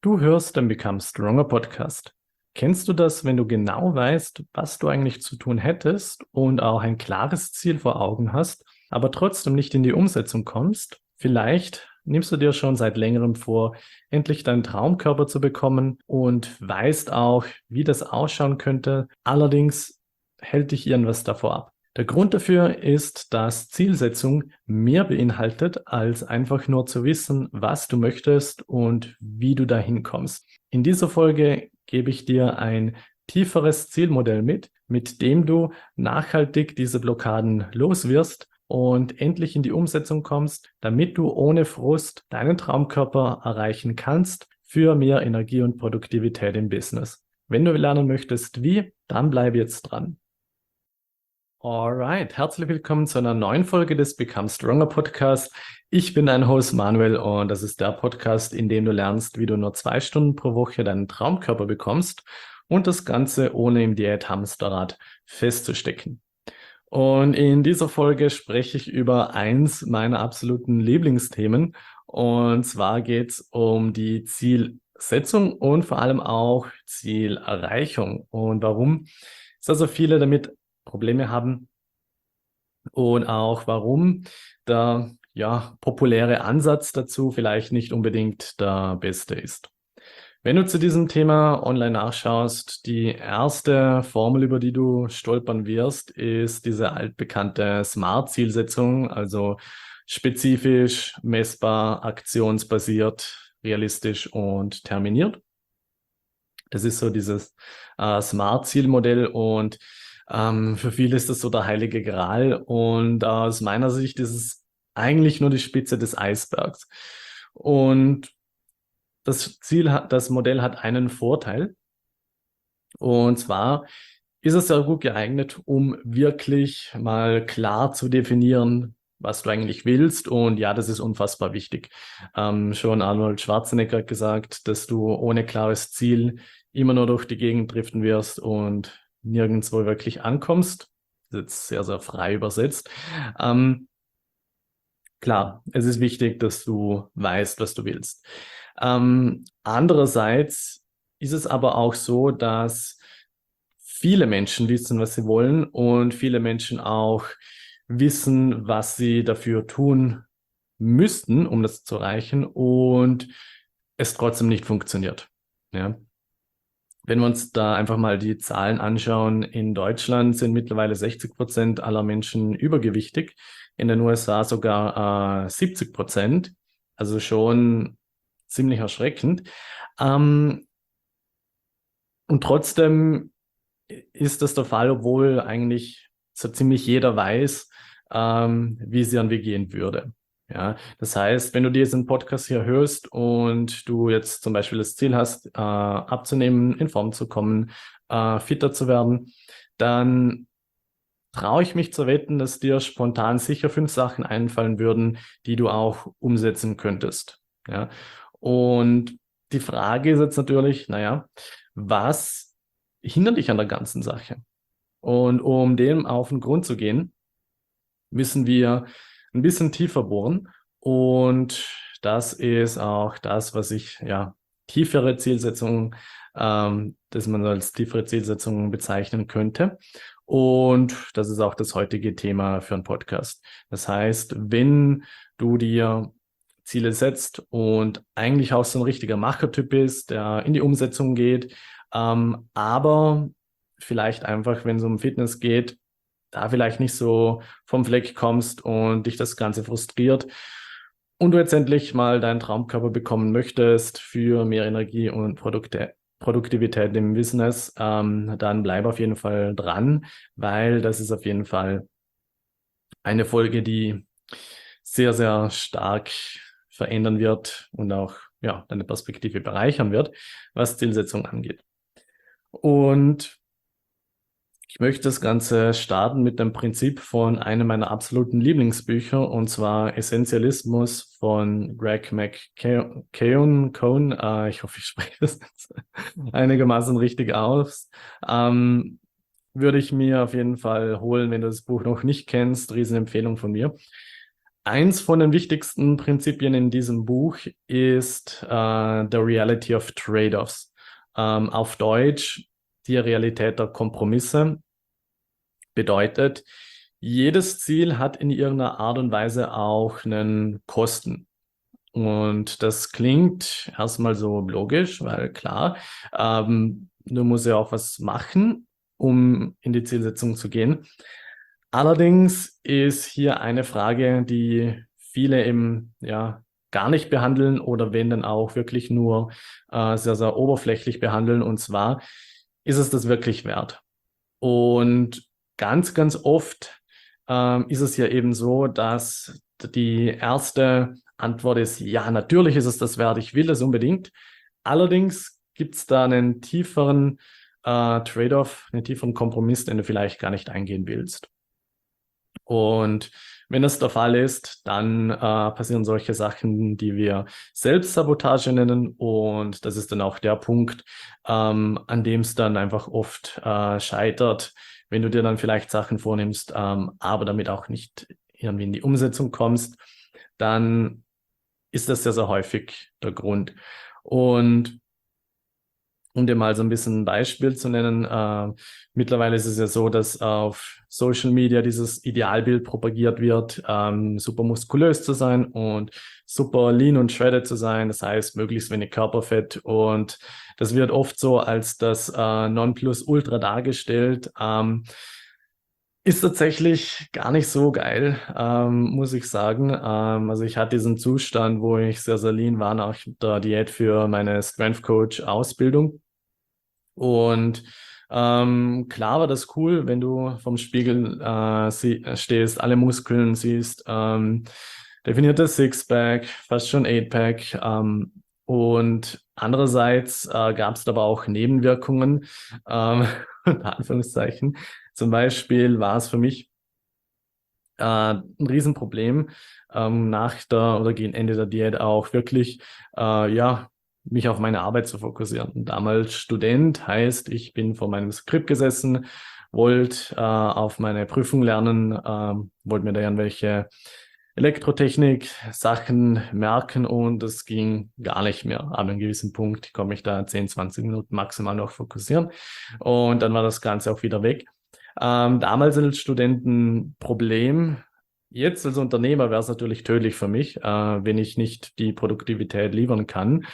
Du hörst den Become Stronger Podcast. Kennst du das, wenn du genau weißt, was du eigentlich zu tun hättest und auch ein klares Ziel vor Augen hast, aber trotzdem nicht in die Umsetzung kommst? Vielleicht nimmst du dir schon seit längerem vor, endlich deinen Traumkörper zu bekommen und weißt auch, wie das ausschauen könnte. Allerdings hält dich irgendwas davor ab. Der Grund dafür ist, dass Zielsetzung mehr beinhaltet, als einfach nur zu wissen, was du möchtest und wie du dahin kommst. In dieser Folge gebe ich dir ein tieferes Zielmodell mit dem du nachhaltig diese Blockaden loswirst und endlich in die Umsetzung kommst, damit du ohne Frust deinen Traumkörper erreichen kannst für mehr Energie und Produktivität im Business. Wenn du lernen möchtest, wie, dann bleib jetzt dran. Alright, herzlich willkommen zu einer neuen Folge des Become Stronger Podcast. Ich bin dein Host Manuel und das ist der Podcast, in dem du lernst, wie du nur 2 Stunden pro Woche deinen Traumkörper bekommst und das Ganze ohne im Diät-Hamsterrad festzustecken. Und in dieser Folge spreche ich über eins meiner absoluten Lieblingsthemen, und zwar geht es um die Zielsetzung und vor allem auch Zielerreichung und warum es also viele damit Probleme haben und auch warum der populäre Ansatz dazu vielleicht nicht unbedingt der beste ist. Wenn du zu diesem Thema online nachschaust, die erste Formel, über die du stolpern wirst, ist diese altbekannte SMART-Zielsetzung, also spezifisch, messbar, aktionsbasiert, realistisch und terminiert. Das ist so dieses SMART-Zielmodell und für viele ist das so der heilige Gral, und aus meiner Sicht ist es eigentlich nur die Spitze des Eisbergs. Und das Modell hat einen Vorteil, und zwar ist es sehr gut geeignet, um wirklich mal klar zu definieren, was du eigentlich willst. Und ja, das ist unfassbar wichtig. Schon Arnold Schwarzenegger hat gesagt, dass du ohne klares Ziel immer nur durch die Gegend driften wirst und nirgendwo wirklich ankommst. Das ist jetzt sehr, sehr frei übersetzt. Klar, es ist wichtig, dass du weißt, was du willst. Andererseits ist es aber auch so, dass viele Menschen wissen, was sie wollen, und viele Menschen auch wissen, was sie dafür tun müssten, um das zu erreichen, und es trotzdem nicht funktioniert. Ja. Wenn wir uns da einfach mal die Zahlen anschauen, in Deutschland sind mittlerweile 60% aller Menschen übergewichtig, in den USA sogar 70%, also schon ziemlich erschreckend. Und trotzdem ist das der Fall, obwohl eigentlich so ziemlich jeder weiß, wie es irgendwie gehen würde. Ja, das heißt, wenn du diesen Podcast hier hörst und du jetzt zum Beispiel das Ziel hast, abzunehmen, in Form zu kommen, fitter zu werden, dann traue ich mich zu wetten, dass dir spontan sicher 5 Sachen einfallen würden, die du auch umsetzen könntest. Ja, und die Frage ist jetzt natürlich, naja, was hindert dich an der ganzen Sache? Und um dem auf den Grund zu gehen, müssen wir ein bisschen tiefer bohren. Und das ist auch das, was ich, tiefere Zielsetzungen, das man als tiefere Zielsetzungen bezeichnen könnte. Und das ist auch das heutige Thema für einen Podcast. Das heißt, wenn du dir Ziele setzt und eigentlich auch so ein richtiger Machertyp bist, der in die Umsetzung geht, aber vielleicht einfach, wenn es um Fitness geht, da vielleicht nicht so vom Fleck kommst und dich das Ganze frustriert und du jetzt endlich mal deinen Traumkörper bekommen möchtest für mehr Energie und Produktivität im Business, dann bleib auf jeden Fall dran, weil das ist auf jeden Fall eine Folge, die sehr, sehr stark verändern wird und auch deine Perspektive bereichern wird, was Zielsetzung angeht. Und ich möchte das Ganze starten mit dem Prinzip von einem meiner absoluten Lieblingsbücher, und zwar Essentialismus von Greg McKeown. Ich hoffe, ich spreche das jetzt einigermaßen richtig aus. Würde ich mir auf jeden Fall holen, wenn du das Buch noch nicht kennst. Riesenempfehlung von mir. Eins von den wichtigsten Prinzipien in diesem Buch ist The Reality of Trade-offs. Auf Deutsch die Realität der Kompromisse. Bedeutet, jedes Ziel hat in irgendeiner Art und Weise auch einen Kosten. Und das klingt erstmal so logisch, weil klar, du musst ja auch was machen, um in die Zielsetzung zu gehen. Allerdings ist hier eine Frage, die viele eben ja gar nicht behandeln oder wenn dann auch wirklich nur sehr, sehr oberflächlich behandeln. Und zwar, ist es das wirklich wert? Und ganz, ganz oft ist es ja eben so, dass die erste Antwort ist, ja, natürlich ist es das wert, ich will das unbedingt. Allerdings gibt es da einen tieferen Trade-off, einen tieferen Kompromiss, den du vielleicht gar nicht eingehen willst. Und wenn das der Fall ist, dann passieren solche Sachen, die wir Selbstsabotage nennen. Und das ist dann auch der Punkt, an dem es dann einfach oft scheitert, wenn du dir dann vielleicht Sachen vornimmst, aber damit auch nicht irgendwie in die Umsetzung kommst, dann ist das sehr, sehr häufig der Grund. Und um dir mal so ein bisschen ein Beispiel zu nennen, mittlerweile ist es ja so, dass auf Social Media dieses Idealbild propagiert wird, super muskulös zu sein und super lean und shredded zu sein, das heißt möglichst wenig Körperfett, und das wird oft so als das Nonplusultra dargestellt. Ist tatsächlich gar nicht so geil, muss ich sagen. Also ich hatte diesen Zustand, wo ich sehr, sehr lean war nach der Diät für meine Strength Coach Ausbildung. Und klar war das cool, wenn du vom Spiegel stehst, alle Muskeln siehst, definiertes Sixpack, fast schon Eightpack. Und andererseits gab es aber auch Nebenwirkungen, unter Anführungszeichen. Zum Beispiel war es für mich ein Riesenproblem, nach der oder gegen Ende der Diät auch wirklich, ja, mich auf meine Arbeit zu fokussieren. Damals Student heißt, ich bin vor meinem Skript gesessen, wollte auf meine Prüfung lernen, wollte mir da irgendwelche Elektrotechnik-Sachen merken und es ging gar nicht mehr. An einem gewissen Punkt konnte ich da 10, 20 Minuten maximal noch fokussieren und dann war das Ganze auch wieder weg. Damals als Studenten Problem. Jetzt als Unternehmer wäre es natürlich tödlich für mich, wenn ich nicht die Produktivität liefern kann,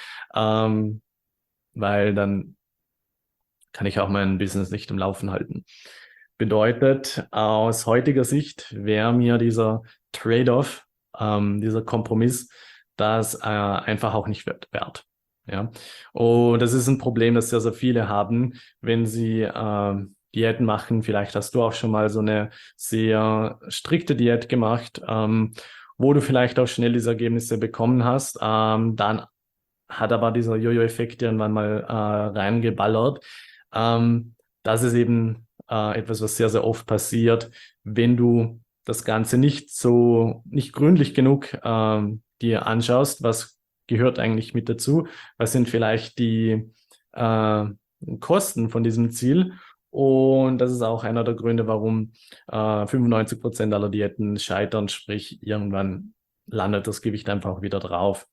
weil dann kann ich auch mein Business nicht im Laufen halten. Bedeutet, aus heutiger Sicht wäre mir dieser Trade-off, dieser Kompromiss, das einfach auch nicht wert. Ja. Und das ist ein Problem, das sehr, sehr viele haben, wenn sie Diäten machen. Vielleicht hast du auch schon mal so eine sehr strikte Diät gemacht, wo du vielleicht auch schnell diese Ergebnisse bekommen hast. Dann hat aber dieser Jojo-Effekt irgendwann mal reingeballert. Das ist eben etwas, was sehr, sehr oft passiert, wenn du das Ganze nicht gründlich genug dir anschaust, was gehört eigentlich mit dazu, was sind vielleicht die Kosten von diesem Ziel. Und das ist auch einer der Gründe, warum 95% aller Diäten scheitern, sprich irgendwann landet das Gewicht einfach wieder drauf.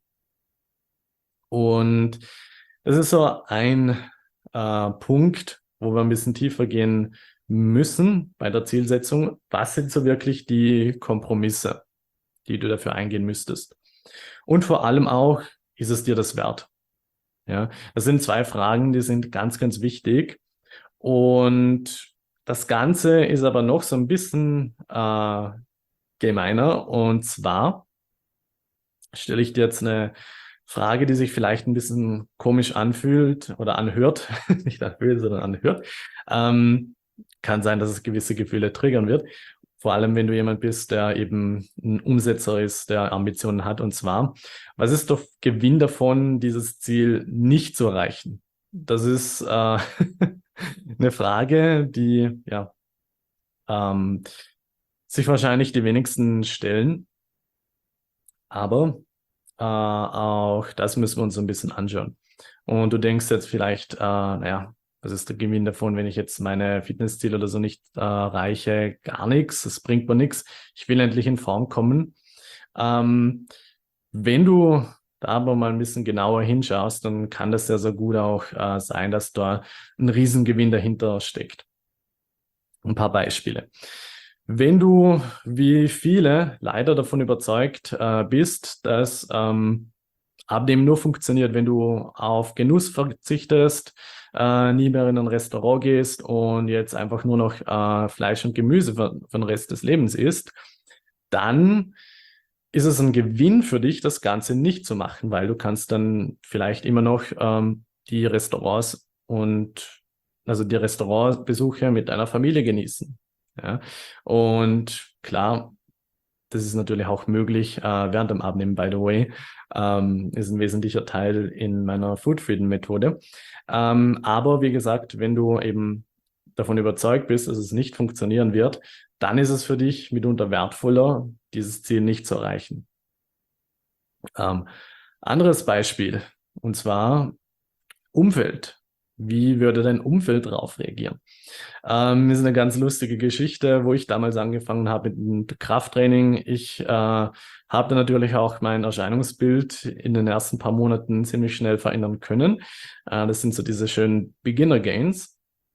Und das ist so ein Punkt, wo wir ein bisschen tiefer gehen müssen bei der Zielsetzung. Was sind so wirklich die Kompromisse, die du dafür eingehen müsstest? Und vor allem auch, ist es dir das wert? Ja, das sind zwei Fragen, die sind ganz, ganz wichtig. Und das Ganze ist aber noch so ein bisschen gemeiner. Und zwar stelle ich dir jetzt eine Frage, die sich vielleicht ein bisschen komisch anfühlt oder anhört, nicht anfühlt, sondern anhört. Kann sein, dass es gewisse Gefühle triggern wird. Vor allem, wenn du jemand bist, der eben ein Umsetzer ist, der Ambitionen hat. Und zwar, was ist der Gewinn davon, dieses Ziel nicht zu erreichen? Das ist eine Frage, die ja sich wahrscheinlich die wenigsten stellen. Aber auch das müssen wir uns so ein bisschen anschauen. Und du denkst jetzt vielleicht, naja, was ist der Gewinn davon, wenn ich jetzt meine Fitnessziele oder so nicht erreiche? Gar nichts, das bringt mir nichts. Ich will endlich in Form kommen. Wenn du da aber mal ein bisschen genauer hinschaust, dann kann das sehr, sehr gut auch sein, dass da ein Riesengewinn dahinter steckt. Ein paar Beispiele. Wenn du wie viele leider davon überzeugt bist, dass Abnehmen nur funktioniert, wenn du auf Genuss verzichtest, nie mehr in ein Restaurant gehst und jetzt einfach nur noch Fleisch und Gemüse für den Rest des Lebens isst, dann ist es ein Gewinn für dich, das Ganze nicht zu machen, weil du kannst dann vielleicht immer noch die Restaurants und also die Restaurantbesuche mit deiner Familie genießen. Ja? Und klar, das ist natürlich auch möglich während dem Abnehmen, by the way. Ist ein wesentlicher Teil in meiner Food Freedom Methode. Aber wie gesagt, wenn du eben davon überzeugt bist, dass es nicht funktionieren wird, dann ist es für dich mitunter wertvoller, dieses Ziel nicht zu erreichen. Anderes Beispiel, und zwar Umfeld. Wie würde dein Umfeld darauf reagieren? Ist eine ganz lustige Geschichte, wo ich damals angefangen habe mit dem Krafttraining. Ich habe da natürlich auch mein Erscheinungsbild in den ersten paar Monaten ziemlich schnell verändern können. Das sind so diese schönen Beginner Gains.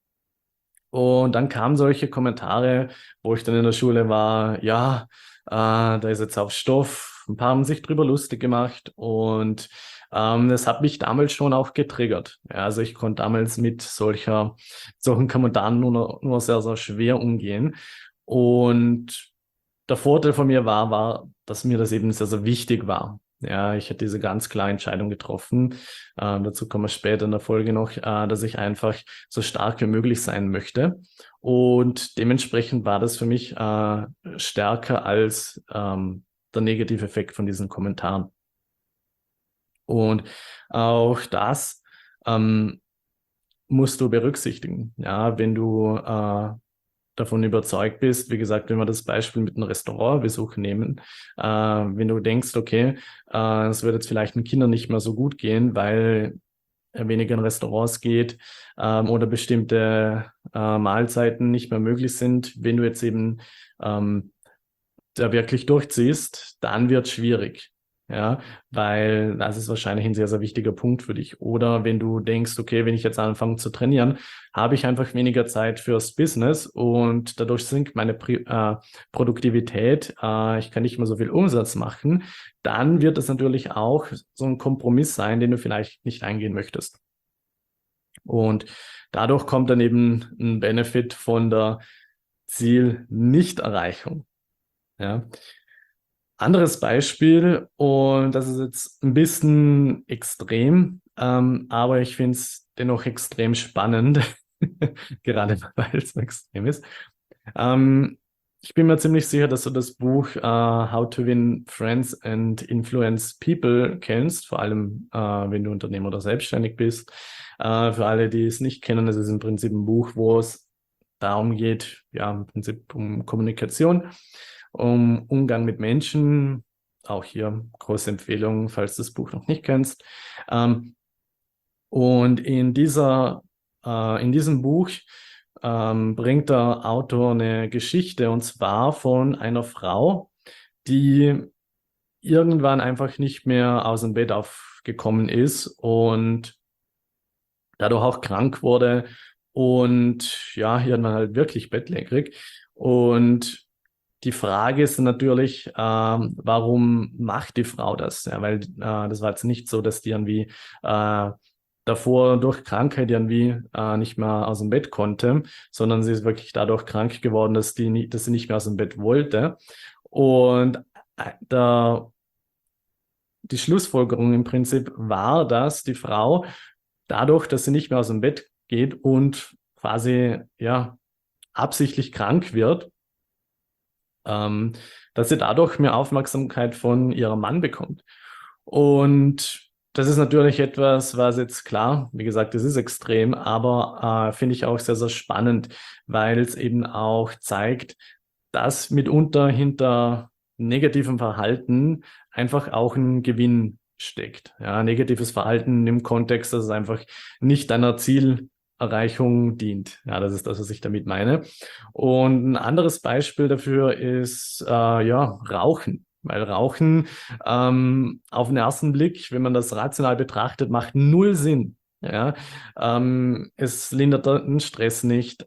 Und dann kamen solche Kommentare, wo ich dann in der Schule war, ja, da ist jetzt auf Stoff. Ein paar haben sich drüber lustig gemacht und das hat mich damals schon auch getriggert. Ja, also ich konnte damals mit solchen Kommentaren nur sehr, sehr schwer umgehen. Und der Vorteil von mir war, dass mir das eben sehr, sehr wichtig war. Ja, ich hätte diese ganz klare Entscheidung getroffen. Dazu kommen wir später in der Folge noch, dass ich einfach so stark wie möglich sein möchte. Und dementsprechend war das für mich stärker als der negative Effekt von diesen Kommentaren. Und auch das musst du berücksichtigen. Ja, wenn du davon überzeugt bist, wie gesagt, wenn wir das Beispiel mit einem Restaurantbesuch nehmen, wenn du denkst, okay, es wird jetzt vielleicht den Kindern nicht mehr so gut gehen, weil er weniger in Restaurants geht oder bestimmte Mahlzeiten nicht mehr möglich sind, wenn du jetzt eben da wirklich durchziehst, dann wird es schwierig. Ja, weil das ist wahrscheinlich ein sehr, sehr wichtiger Punkt für dich. Oder wenn du denkst, okay, wenn ich jetzt anfange zu trainieren, habe ich einfach weniger Zeit fürs Business und dadurch sinkt meine Produktivität. Ich kann nicht mehr so viel Umsatz machen. Dann wird es natürlich auch so ein Kompromiss sein, den du vielleicht nicht eingehen möchtest. Und dadurch kommt dann eben ein Benefit von der Zielnichterreichung. Ja. Anderes Beispiel, und das ist jetzt ein bisschen extrem, aber ich finde es dennoch extrem spannend, gerade weil es so extrem ist. Ich bin mir ziemlich sicher, dass du das Buch How to Win Friends and Influence People kennst, vor allem wenn du Unternehmer oder selbstständig bist. Für alle, die es nicht kennen, das ist im Prinzip ein Buch, wo es darum geht, ja, im Prinzip um Kommunikation, um Umgang mit Menschen. Auch hier große Empfehlung, falls du das Buch noch nicht kennst. Und in diesem Buch bringt der Autor eine Geschichte, und zwar von einer Frau, die irgendwann einfach nicht mehr aus dem Bett aufgekommen ist und dadurch auch krank wurde und ja, irgendwann halt wirklich bettlägerig. Und die Frage ist natürlich, warum macht die Frau das? Ja, weil das war jetzt nicht so, dass die irgendwie davor durch Krankheit irgendwie nicht mehr aus dem Bett konnte, sondern sie ist wirklich dadurch krank geworden, dass sie nicht mehr aus dem Bett wollte. Und die Schlussfolgerung im Prinzip war, dass die Frau dadurch, dass sie nicht mehr aus dem Bett geht und quasi ja absichtlich krank wird, dass sie dadurch mehr Aufmerksamkeit von ihrem Mann bekommt. Und das ist natürlich etwas, was jetzt klar, wie gesagt, das ist extrem, aber finde ich auch sehr, sehr spannend, weil es eben auch zeigt, dass mitunter hinter negativem Verhalten einfach auch ein Gewinn steckt. Ja, negatives Verhalten im Kontext, dass es einfach nicht deiner Zielerreichung dient. Ja, das ist das, was ich damit meine. Und ein anderes Beispiel dafür ist ja Rauchen. weil Rauchen auf den ersten Blick, wenn man das rational betrachtet, macht null Sinn. Ja, es lindert den Stress nicht.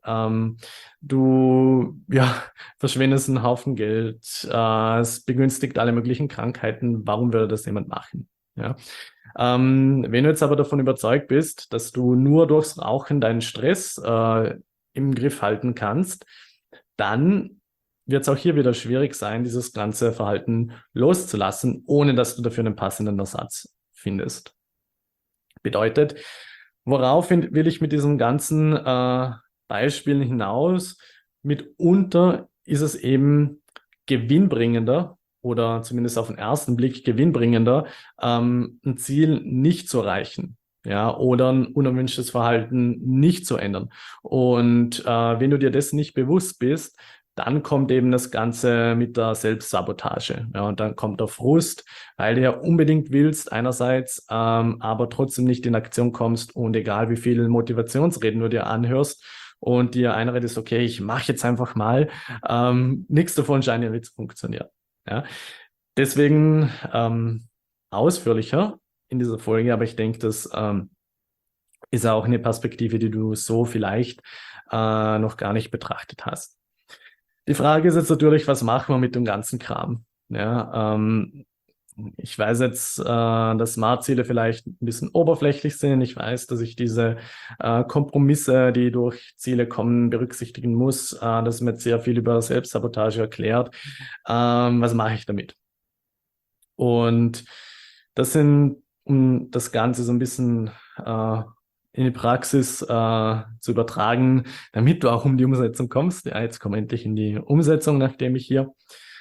Du verschwendest einen Haufen Geld. Es begünstigt alle möglichen Krankheiten. Warum würde das jemand machen? Ja. Wenn du jetzt aber davon überzeugt bist, dass du nur durchs Rauchen deinen Stress im Griff halten kannst, dann wird es auch hier wieder schwierig sein, dieses ganze Verhalten loszulassen, ohne dass du dafür einen passenden Ersatz findest. Bedeutet, worauf will ich mit diesen ganzen Beispielen hinaus? Mitunter ist es eben gewinnbringender oder zumindest auf den ersten Blick gewinnbringender, ein Ziel nicht zu erreichen. Ja, oder ein unerwünschtes Verhalten nicht zu ändern. Und wenn du dir dessen nicht bewusst bist, dann kommt eben das Ganze mit der Selbstsabotage. Ja, und dann kommt der Frust, weil du ja unbedingt willst, einerseits, aber trotzdem nicht in Aktion kommst und egal wie viele Motivationsreden du dir anhörst und dir einredest, okay, ich mache jetzt einfach mal, nichts davon scheint ja nicht zu funktionieren. Ja. Deswegen ausführlicher in dieser Folge, aber ich denke, das ist auch eine Perspektive, die du so vielleicht noch gar nicht betrachtet hast. Die Frage ist jetzt natürlich, was machen wir mit dem ganzen Kram? Ja, ich weiß jetzt, dass Smart-Ziele vielleicht ein bisschen oberflächlich sind. Ich weiß, dass ich diese Kompromisse, die durch Ziele kommen, berücksichtigen muss. Das ist mir jetzt sehr viel über Selbstsabotage erklärt. Was mache ich damit? Und das sind, um das Ganze so ein bisschen in die Praxis zu übertragen, damit du auch um die Umsetzung kommst. Ja, jetzt komme ich endlich in die Umsetzung, nachdem ich hier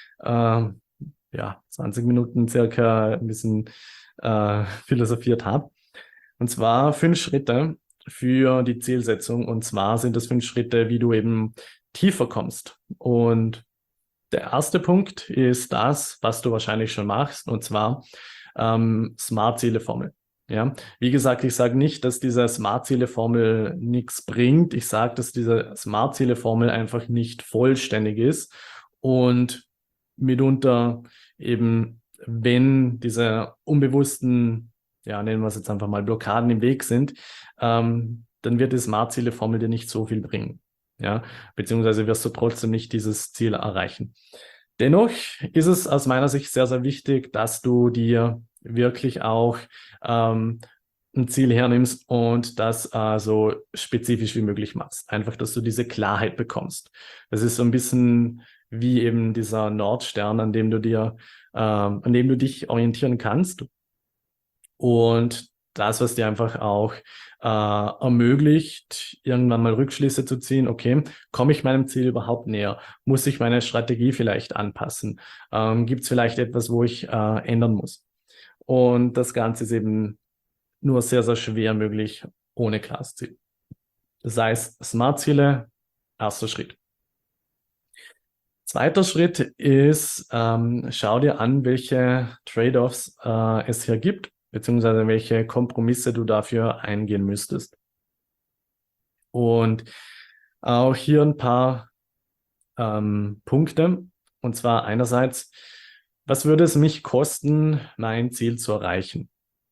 20 Minuten circa ein bisschen philosophiert habe. Und zwar 5 Schritte für die Zielsetzung. Und zwar sind das 5 Schritte, wie du eben tiefer kommst. Und der erste Punkt ist das, was du wahrscheinlich schon machst, und zwar Smart-Ziele-Formel. Ja, wie gesagt, ich sage nicht, dass diese Smart-Ziele-Formel nichts bringt. Ich sage, dass diese Smart-Ziele-Formel einfach nicht vollständig ist und mitunter eben, wenn diese unbewussten, ja, nennen wir es jetzt einfach mal Blockaden im Weg sind, dann wird die Smart-Ziele-Formel dir nicht so viel bringen. Ja, beziehungsweise wirst du trotzdem nicht dieses Ziel erreichen. Dennoch ist es aus meiner Sicht sehr, sehr wichtig, dass du dir wirklich auch ein Ziel hernimmst und das so spezifisch wie möglich machst. Einfach, dass du diese Klarheit bekommst. Das ist so ein bisschen wie eben dieser Nordstern, an dem du dich orientieren kannst. Und das, was dir einfach auch ermöglicht, irgendwann mal Rückschlüsse zu ziehen, okay, komme ich meinem Ziel überhaupt näher? Muss ich meine Strategie vielleicht anpassen? Gibt es vielleicht etwas, wo ich ändern muss? Und das Ganze ist eben nur sehr, sehr schwer möglich ohne klares Ziel. Das heißt, Smart-Ziele, erster Schritt. Zweiter Schritt ist, schau dir an, welche Trade-offs es hier gibt, beziehungsweise welche Kompromisse du dafür eingehen müsstest. Und auch hier ein paar Punkte. Und zwar einerseits, was würde es mich kosten, mein Ziel zu erreichen?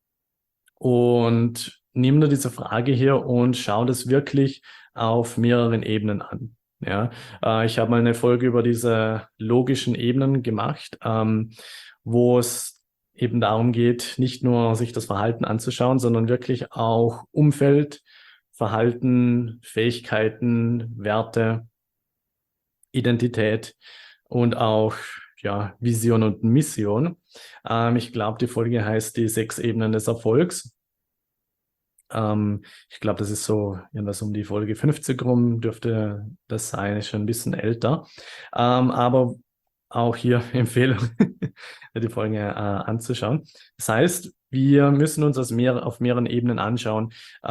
Und nimm dir diese Frage hier und schau das wirklich auf mehreren Ebenen an. Ja, ich habe mal eine Folge über diese logischen Ebenen gemacht, wo es eben darum geht, nicht nur sich das Verhalten anzuschauen, sondern wirklich auch Umfeld, Verhalten, Fähigkeiten, Werte, Identität und auch Vision und Mission. Ich glaube, die Folge heißt die 6 Ebenen des Erfolgs. Ich glaube, das ist so irgendwas um die Folge 50 rum, dürfte das sein, ist schon ein bisschen älter. Aber auch hier Empfehlung, die Folge anzuschauen. Das heißt, wir müssen uns auf mehreren Ebenen anschauen,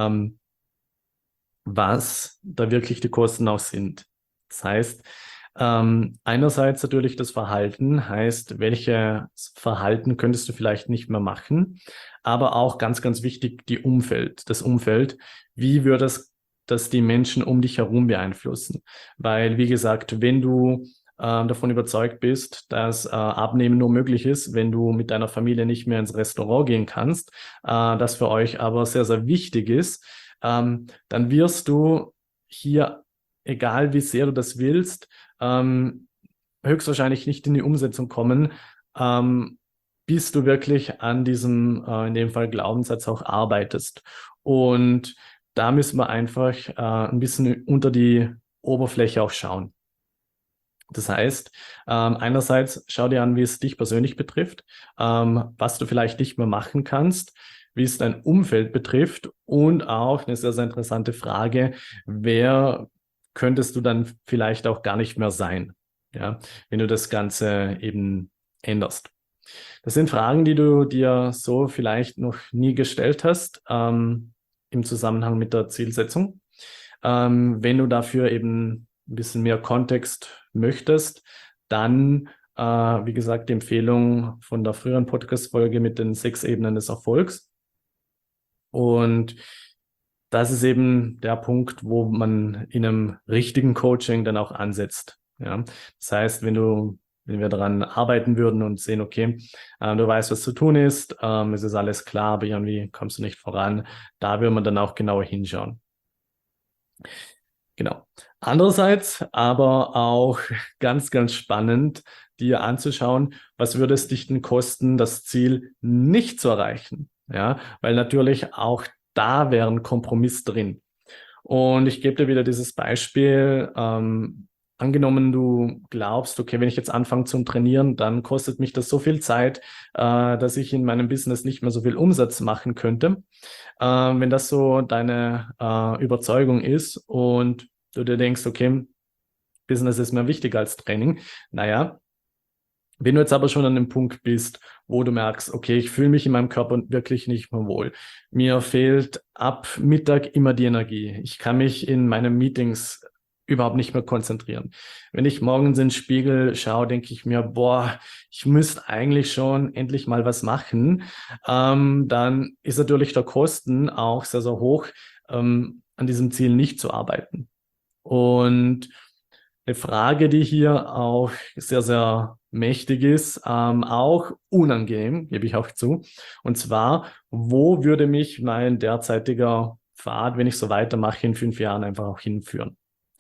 was da wirklich die Kosten auch sind. Das heißt, einerseits natürlich das Verhalten, heißt, welches Verhalten könntest du vielleicht nicht mehr machen, aber auch ganz, ganz wichtig, das Umfeld. Wie würde das die Menschen um dich herum beeinflussen? Weil, wie gesagt, wenn du davon überzeugt bist, dass Abnehmen nur möglich ist, wenn du mit deiner Familie nicht mehr ins Restaurant gehen kannst, das für euch aber sehr, sehr wichtig ist, dann wirst du hier, egal wie sehr du das willst, höchstwahrscheinlich nicht in die Umsetzung kommen, bis du wirklich an diesem, in dem Fall Glaubenssatz auch arbeitest. Und da müssen wir einfach ein bisschen unter die Oberfläche auch schauen. Das heißt, einerseits schau dir an, wie es dich persönlich betrifft, was du vielleicht nicht mehr machen kannst, wie es dein Umfeld betrifft und auch eine sehr, sehr interessante Frage, wer könntest du dann vielleicht auch gar nicht mehr sein, ja, wenn du das Ganze eben änderst. Das sind Fragen, die du dir so vielleicht noch nie gestellt hast, im Zusammenhang mit der Zielsetzung. Wenn du dafür eben ein bisschen mehr Kontext möchtest, dann, wie gesagt, die Empfehlung von der früheren Podcast-Folge mit den 6 Ebenen des Erfolgs. Und das ist eben der Punkt, wo man in einem richtigen Coaching dann auch ansetzt. Ja? Das heißt, wenn wir daran arbeiten würden und sehen, okay, du weißt, was zu tun ist, es ist alles klar, aber irgendwie kommst du nicht voran, da würde man dann auch genauer hinschauen. Genau. Andererseits aber auch ganz, ganz spannend, dir anzuschauen, was würde es dich denn kosten, das Ziel nicht zu erreichen? Ja, weil natürlich auch da wäre ein Kompromiss drin. Und ich gebe dir wieder dieses Beispiel. Angenommen, du glaubst, okay, wenn ich jetzt anfange zum Trainieren, dann kostet mich das so viel Zeit, dass ich in meinem Business nicht mehr so viel Umsatz machen könnte. Wenn das so deine Überzeugung ist und du dir denkst, okay, Business ist mir wichtiger als Training, naja, wenn du jetzt aber schon an dem Punkt bist, wo du merkst, okay, ich fühle mich in meinem Körper wirklich nicht mehr wohl. Mir fehlt ab Mittag immer die Energie. Ich kann mich in meinen Meetings überhaupt nicht mehr konzentrieren. Wenn ich morgens in den Spiegel schaue, denke ich mir, boah, ich müsste eigentlich schon endlich mal was machen. Dann ist natürlich der Kosten auch sehr, sehr hoch, an diesem Ziel nicht zu arbeiten. Und eine Frage, die hier auch sehr, sehr mächtig ist, auch unangenehm, gebe ich auch zu. Und zwar, wo würde mich mein derzeitiger Pfad, wenn ich so weitermache, in 5 Jahren einfach auch hinführen?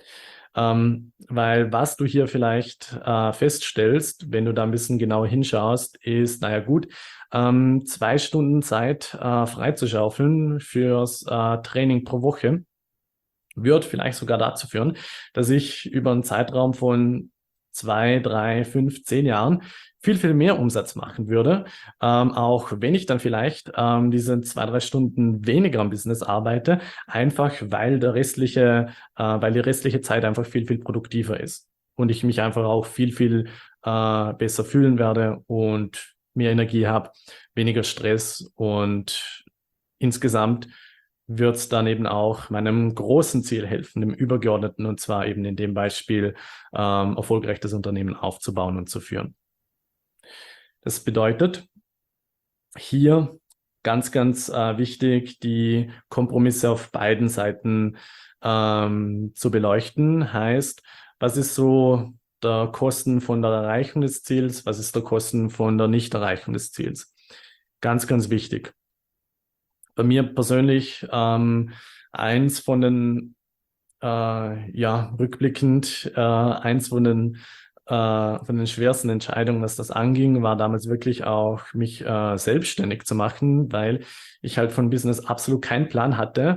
Weil was du hier vielleicht feststellst, wenn du da ein bisschen genauer hinschaust, ist, naja gut, 2 Stunden Zeit freizuschaufeln fürs Training pro Woche wird vielleicht sogar dazu führen, dass ich über einen Zeitraum von 2, 3, 5, 10 Jahren viel, viel mehr Umsatz machen würde, auch wenn ich dann vielleicht diese 2, 3 Stunden weniger am Business arbeite, einfach weil weil die restliche Zeit einfach viel, viel produktiver ist und ich mich einfach auch viel, viel besser fühlen werde und mehr Energie habe, weniger Stress und insgesamt wird es dann eben auch meinem großen Ziel helfen, dem übergeordneten, und zwar eben in dem Beispiel, erfolgreich das Unternehmen aufzubauen und zu führen. Das bedeutet, hier ganz, ganz wichtig, die Kompromisse auf beiden Seiten zu beleuchten. Heißt, was ist so der Kosten von der Erreichung des Ziels? Was ist der Kosten von der Nichterreichung des Ziels? Ganz, ganz wichtig. Bei mir persönlich eins von den, ja, rückblickend, eins von den schwersten Entscheidungen, was das anging, war damals wirklich auch, mich selbstständig zu machen, weil ich halt von Business absolut keinen Plan hatte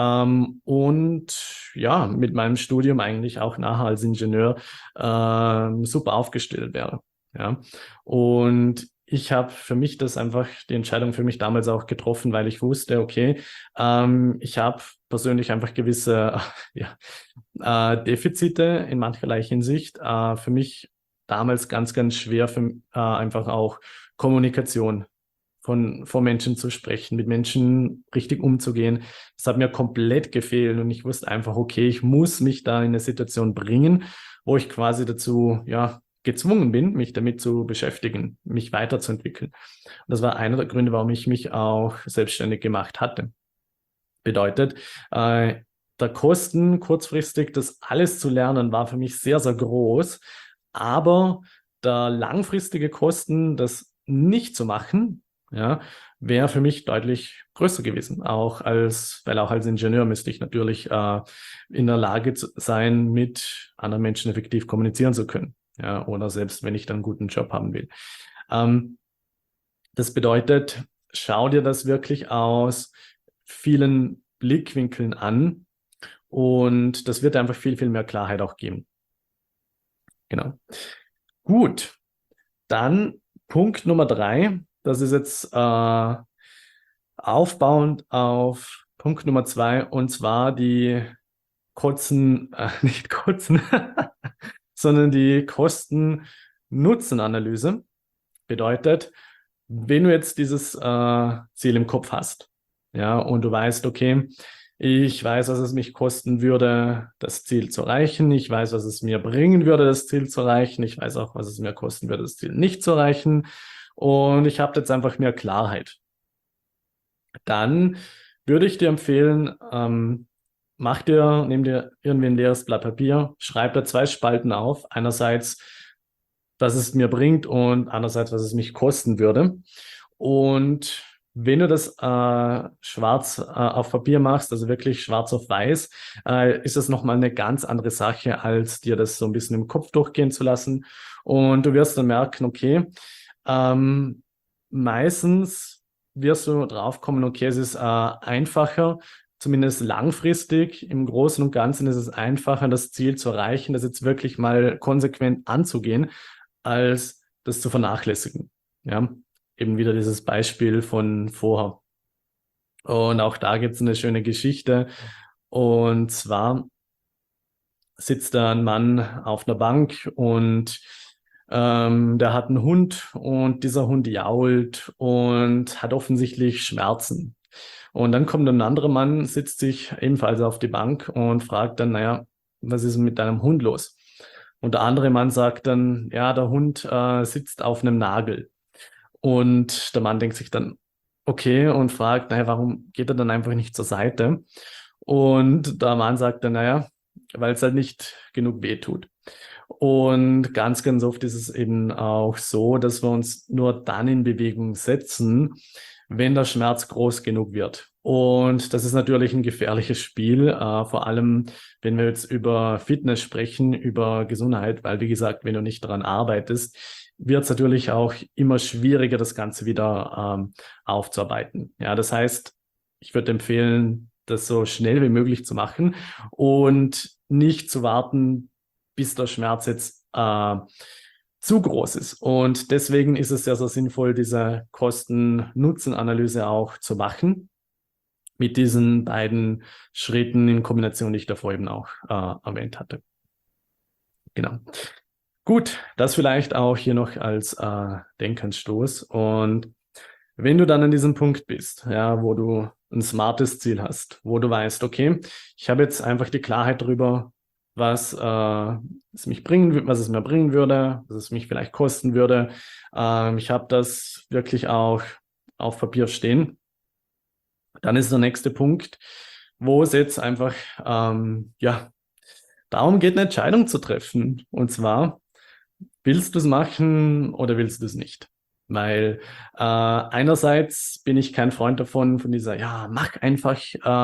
und ja, mit meinem Studium eigentlich auch nachher als Ingenieur super aufgestellt wäre. Ja, und ich habe für mich das einfach die Entscheidung für mich damals auch getroffen, weil ich wusste, okay, ich habe persönlich einfach gewisse ja, Defizite in mancherlei Hinsicht. Für mich damals ganz, ganz schwer, einfach auch Kommunikation vor Menschen zu sprechen, mit Menschen richtig umzugehen. Das hat mir komplett gefehlt und ich wusste einfach, okay, ich muss mich da in eine Situation bringen, wo ich quasi dazu, ja, gezwungen bin, mich damit zu beschäftigen, mich weiterzuentwickeln. Und das war einer der Gründe, warum ich mich auch selbstständig gemacht hatte. Bedeutet, der Kosten kurzfristig, das alles zu lernen, war für mich sehr, sehr groß. Aber der langfristige Kosten, das nicht zu machen, ja, wäre für mich deutlich größer gewesen. Weil auch als Ingenieur müsste ich natürlich in der Lage sein, mit anderen Menschen effektiv kommunizieren zu können. Ja, oder selbst wenn ich dann einen guten Job haben will. Ähm, Das bedeutet, schau dir das wirklich aus vielen Blickwinkeln an und das wird einfach viel, viel mehr Klarheit auch geben. Genau. Gut, dann Punkt Nummer 3. Das ist jetzt aufbauend auf Punkt Nummer 2 und zwar die nicht Kotzen, sondern die Kosten-Nutzen-Analyse. Bedeutet, wenn du jetzt dieses Ziel im Kopf hast, ja, und du weißt, okay, ich weiß, was es mich kosten würde, das Ziel zu erreichen. Ich weiß, was es mir bringen würde, das Ziel zu erreichen. Ich weiß auch, was es mir kosten würde, das Ziel nicht zu erreichen. Und ich habe jetzt einfach mehr Klarheit. Dann würde ich dir empfehlen, nimm dir irgendwie ein leeres Blatt Papier, schreib da 2 Spalten auf. Einerseits, was es mir bringt und andererseits, was es mich kosten würde. Und wenn du das schwarz auf Papier machst, also wirklich schwarz auf weiß, ist das nochmal eine ganz andere Sache, als dir das so ein bisschen im Kopf durchgehen zu lassen. Und du wirst dann merken, okay, meistens wirst du drauf kommen, okay, es ist einfacher, zumindest langfristig, im Großen und Ganzen ist es einfacher, das Ziel zu erreichen, das jetzt wirklich mal konsequent anzugehen, als das zu vernachlässigen. Ja, eben wieder dieses Beispiel von vorher. Und auch da gibt es eine schöne Geschichte. Und zwar sitzt da ein Mann auf einer Bank und der hat einen Hund und dieser Hund jault und hat offensichtlich Schmerzen. Und dann kommt ein anderer Mann, sitzt sich ebenfalls auf die Bank und fragt dann, naja, was ist denn mit deinem Hund los? Und der andere Mann sagt dann, ja, der Hund sitzt auf einem Nagel. Und der Mann denkt sich dann, okay, und fragt, naja, warum geht er dann einfach nicht zur Seite? Und der Mann sagt dann, naja, weil es halt nicht genug weh tut. Und ganz, ganz oft ist es eben auch so, dass wir uns nur dann in Bewegung setzen, wenn der Schmerz groß genug wird. Und das ist natürlich ein gefährliches Spiel, vor allem wenn wir jetzt über Fitness sprechen, über Gesundheit, weil wie gesagt, wenn du nicht daran arbeitest, wird es natürlich auch immer schwieriger, das Ganze wieder aufzuarbeiten. Ja, das heißt, ich würde empfehlen, das so schnell wie möglich zu machen und nicht zu warten, bis der Schmerz jetzt zu groß ist. Und deswegen ist es sehr, sehr sinnvoll, diese Kosten-Nutzen-Analyse auch zu machen mit diesen beiden Schritten in Kombination, die ich davor eben auch erwähnt hatte. Genau. Gut, das vielleicht auch hier noch als Denkanstoß. Und wenn du dann an diesem Punkt bist, ja, wo du ein smartes Ziel hast, wo du weißt, okay, ich habe jetzt einfach die Klarheit darüber, was was es mir bringen würde, was es mich vielleicht kosten würde. Ich habe das wirklich auch auf Papier stehen. Dann ist der nächste Punkt, wo es jetzt einfach ja darum geht, eine Entscheidung zu treffen. Und zwar, willst du es machen oder willst du es nicht? Weil einerseits bin ich kein Freund davon, von dieser, ja, mach einfach,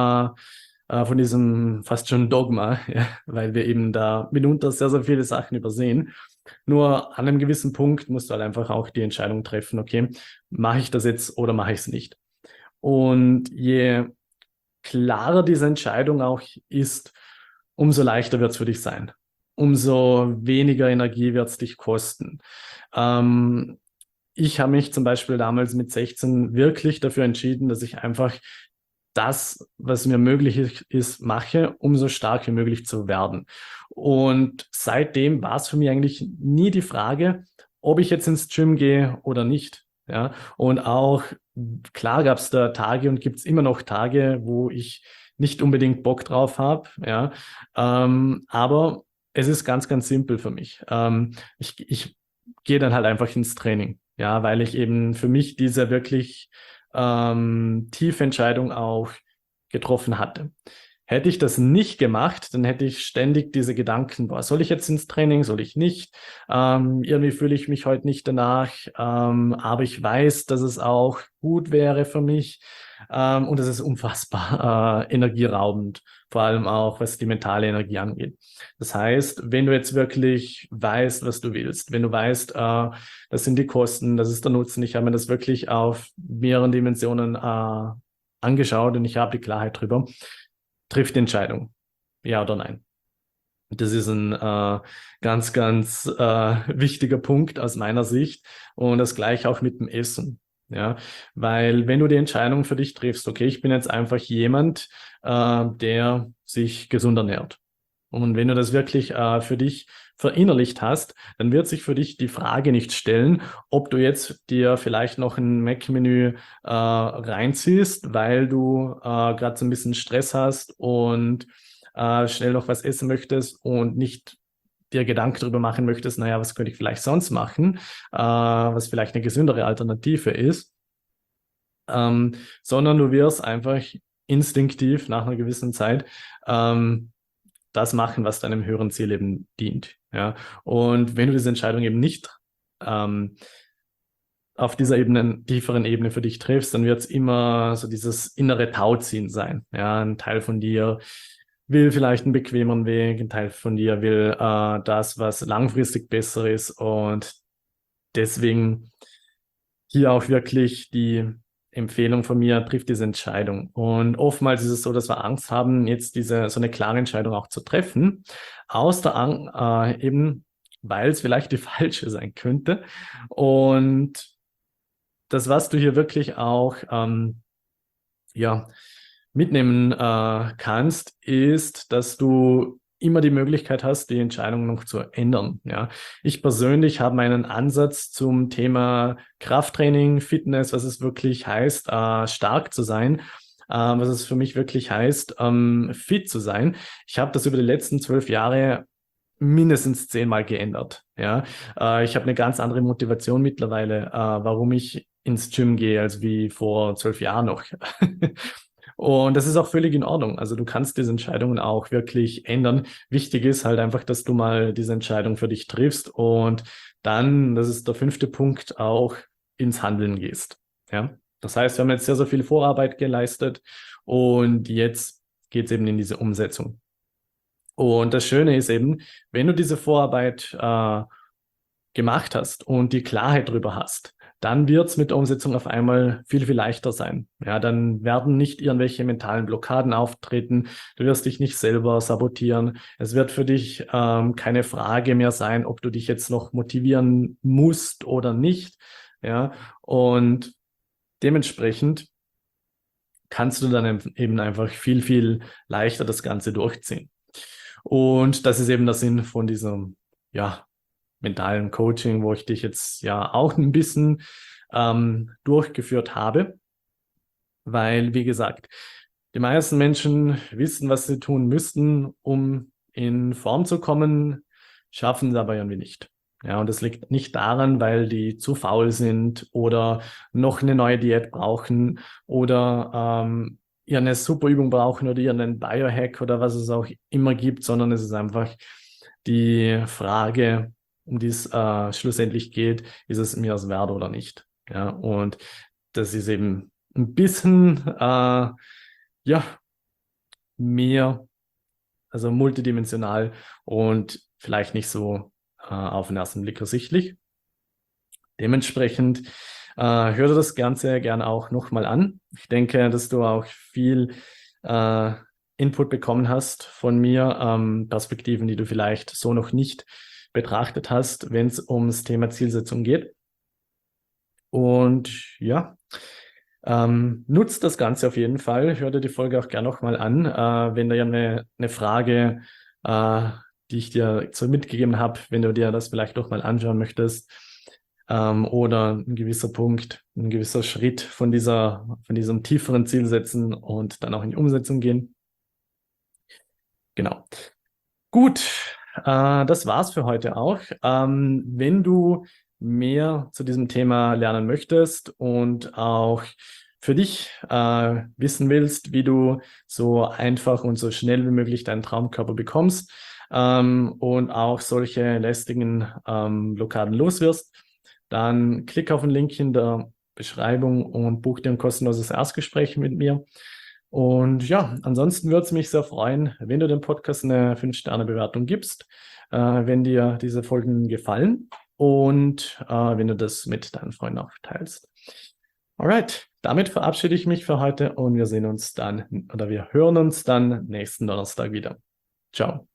von diesem fast schon Dogma, ja, weil wir eben da mitunter sehr, sehr viele Sachen übersehen. Nur an einem gewissen Punkt musst du halt einfach auch die Entscheidung treffen, okay, mache ich das jetzt oder mache ich es nicht? Und je klarer diese Entscheidung auch ist, umso leichter wird es für dich sein. Umso weniger Energie wird es dich kosten. Ähm, Ich habe mich zum Beispiel damals mit 16 wirklich dafür entschieden, dass ich einfach das, was mir möglich ist, mache, um so stark wie möglich zu werden. Und seitdem war es für mich eigentlich nie die Frage, ob ich jetzt ins Gym gehe oder nicht. Ja, und auch klar gab es da Tage und gibt es immer noch Tage, wo ich nicht unbedingt Bock drauf habe. Ja, aber es ist ganz, ganz simpel für mich. Ich gehe dann halt einfach ins Training. Ja, weil ich eben für mich diese wirklich tiefe Entscheidung auch getroffen hatte. Hätte ich das nicht gemacht, dann hätte ich ständig diese Gedanken, boah, soll ich jetzt ins Training, soll ich nicht? Irgendwie fühle ich mich heute nicht danach, aber ich weiß, dass es auch gut wäre für mich. Und es ist unfassbar energieraubend, vor allem auch was die mentale Energie angeht. Das heißt, wenn du jetzt wirklich weißt, was du willst, wenn du weißt, das sind die Kosten, das ist der Nutzen, ich habe mir das wirklich auf mehreren Dimensionen angeschaut und ich habe die Klarheit drüber, trifft die Entscheidung, ja oder nein. Das ist ein ganz wichtiger Punkt aus meiner Sicht und das gleiche auch mit dem Essen. Ja, weil wenn du die Entscheidung für dich triffst, okay, ich bin jetzt einfach jemand, der sich gesund ernährt. Und wenn du das wirklich für dich verinnerlicht hast, dann wird sich für dich die Frage nicht stellen, ob du jetzt dir vielleicht noch ein Mac-Menü reinziehst, weil du gerade so ein bisschen Stress hast und schnell noch was essen möchtest und nicht dir Gedanken darüber machen möchtest, naja, was könnte ich vielleicht sonst machen, was vielleicht eine gesündere Alternative ist, sondern du wirst einfach instinktiv nach einer gewissen Zeit das machen, was deinem höheren Ziel eben dient. Ja? Und wenn du diese Entscheidung eben nicht auf dieser Ebene, tieferen Ebene für dich triffst, dann wird es immer so dieses innere Tauziehen sein. Ja, ein Teil von dir will vielleicht einen bequemeren Weg, ein Teil von dir will das, was langfristig besser ist. Und deswegen hier auch wirklich die Empfehlung von mir, trifft diese Entscheidung. Und oftmals ist es so, dass wir Angst haben, jetzt so eine klare Entscheidung auch zu treffen, aus der Angst, eben, weil es vielleicht die falsche sein könnte. Und das, was du hier wirklich auch ja, mitnehmen kannst, ist, dass du immer die Möglichkeit hast, die Entscheidung noch zu ändern. Ja. Ich persönlich habe meinen Ansatz zum Thema Krafttraining, Fitness, was es wirklich heißt, stark zu sein, was es für mich wirklich heißt, fit zu sein. Ich habe das über die letzten 12 Jahre mindestens 10-mal geändert. Ja, ich habe eine ganz andere Motivation mittlerweile, warum ich ins Gym gehe, als wie vor 12 Jahren noch. Und das ist auch völlig in Ordnung. Also du kannst diese Entscheidungen auch wirklich ändern. Wichtig ist halt einfach, dass du mal diese Entscheidung für dich triffst und dann, das ist der 5. Punkt, auch ins Handeln gehst. Ja, das heißt, wir haben jetzt sehr, sehr viel Vorarbeit geleistet und jetzt geht es eben in diese Umsetzung. Und das Schöne ist eben, wenn du diese Vorarbeit gemacht hast und die Klarheit drüber hast, dann wird es mit der Umsetzung auf einmal viel, viel leichter sein. Ja, dann werden nicht irgendwelche mentalen Blockaden auftreten. Du wirst dich nicht selber sabotieren. Es wird für dich keine Frage mehr sein, ob du dich jetzt noch motivieren musst oder nicht. Ja, und dementsprechend kannst du dann eben einfach viel, viel leichter das Ganze durchziehen. Und das ist eben der Sinn von diesem, ja, mentalen Coaching, wo ich dich jetzt ja auch ein bisschen durchgeführt habe, weil, wie gesagt, die meisten Menschen wissen, was sie tun müssten, um in Form zu kommen, schaffen es aber irgendwie nicht. Ja, und das liegt nicht daran, weil die zu faul sind oder noch eine neue Diät brauchen oder ihr eine super Übung brauchen oder ihren Biohack oder was es auch immer gibt, sondern es ist einfach die Frage, um die es schlussendlich geht, ist es mir das wert oder nicht. Ja, und das ist eben ein bisschen ja, mehr, also multidimensional und vielleicht nicht so auf den ersten Blick ersichtlich. Dementsprechend hör dir das Ganze gerne auch nochmal an. Ich denke, dass du auch viel Input bekommen hast von mir, Perspektiven, die du vielleicht so noch nicht betrachtet hast, wenn es ums Thema Zielsetzung geht. Und ja, nutzt das Ganze auf jeden Fall. Hör dir die Folge auch gerne nochmal an. Wenn da ja eine Frage, die ich dir so mitgegeben habe, wenn du dir das vielleicht doch mal anschauen möchtest, oder ein gewisser Punkt, ein gewisser Schritt von diesem tieferen Ziel setzen und dann auch in die Umsetzung gehen. Genau. Gut, das war's für heute auch. Wenn du mehr zu diesem Thema lernen möchtest und auch für dich wissen willst, wie du so einfach und so schnell wie möglich deinen Traumkörper bekommst und auch solche lästigen Blockaden loswirst, dann klick auf den Link in der Beschreibung und buch dir ein kostenloses Erstgespräch mit mir. Und ja, ansonsten würde es mich sehr freuen, wenn du dem Podcast eine 5-Sterne-Bewertung gibst, wenn dir diese Folgen gefallen und wenn du das mit deinen Freunden auch teilst. Alright, damit verabschiede ich mich für heute und wir sehen uns dann oder wir hören uns dann nächsten Donnerstag wieder. Ciao.